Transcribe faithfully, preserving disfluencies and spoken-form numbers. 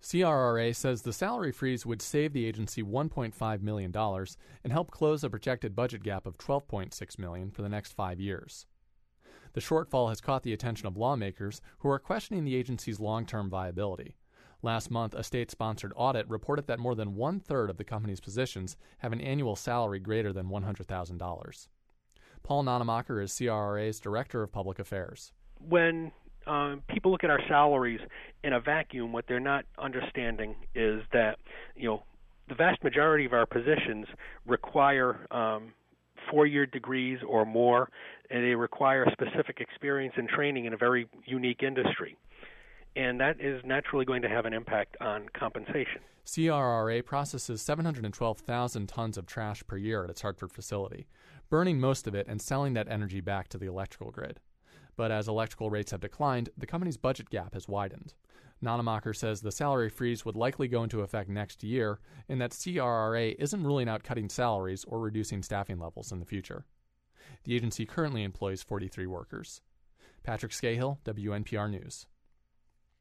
C R R A says the salary freeze would save the agency one point five million dollars and help close a projected budget gap of twelve point six million dollars for the next five years. The shortfall has caught the attention of lawmakers who are questioning the agency's long-term viability. Last month, a state-sponsored audit reported that more than one-third of the company's positions have an annual salary greater than one hundred thousand dollars. Paul Nonemacher is C R R A's Director of Public Affairs. When um, people look at our salaries in a vacuum, what they're not understanding is that, you know, the vast majority of our positions require um, four-year degrees or more, and they require specific experience and training in a very unique industry. And that is naturally going to have an impact on compensation. C R R A processes seven hundred twelve thousand tons of trash per year at its Hartford facility, burning most of it and selling that energy back to the electrical grid. But as electrical rates have declined, the company's budget gap has widened. Nonemacher says the salary freeze would likely go into effect next year, and that C R R A isn't ruling out cutting salaries or reducing staffing levels in the future. The agency currently employs forty-three workers. Patrick Scahill, W N P R News.